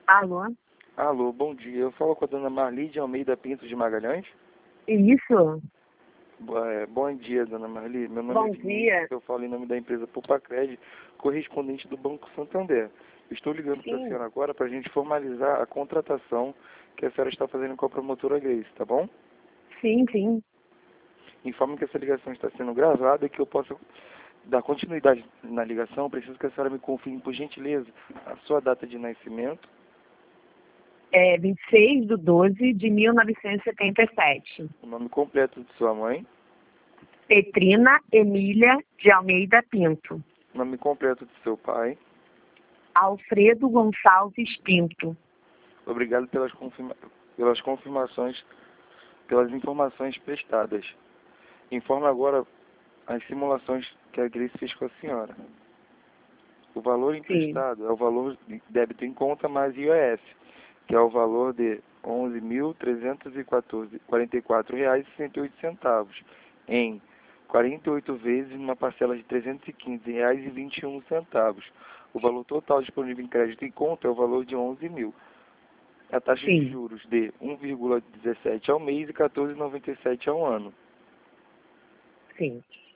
Alô? Alô, bom dia. Eu falo com a dona Marli de Almeida Pinto de Magalhães. Isso? Bom dia, dona Marli. Meu nome é Bom Vinícius, dia. eu falo em nome da empresa Pupacred, correspondente do Banco Santander. Estou ligando para a Sim. senhora agora para a gente formalizar a contratação que a senhora está fazendo com a promotora Grace, tá bom? Sim, sim. Informe que essa ligação está sendo gravada e que eu possa dar continuidade na ligação. Preciso que a senhora me confirme, por gentileza, a sua data de nascimento. É 26/12/1977. O nome completo de sua mãe. Petrina Emília de Almeida Pinto. O nome completo de seu pai. Alfredo Gonçalves Pinto. Obrigado pelas confirmações, pelas informações prestadas. Informe agora as simulações que a Grace fez com a senhora. O valor Sim. emprestado é o valor de débito em conta mais IOF, que é o valor de R$ 11.344,68 em 48 vezes numa parcela de R$ 315,21. O valor total disponível em crédito em conta é o valor de 11 mil. A taxa de Sim. juros de 1,17 ao mês e 14,97 ao ano. Sim.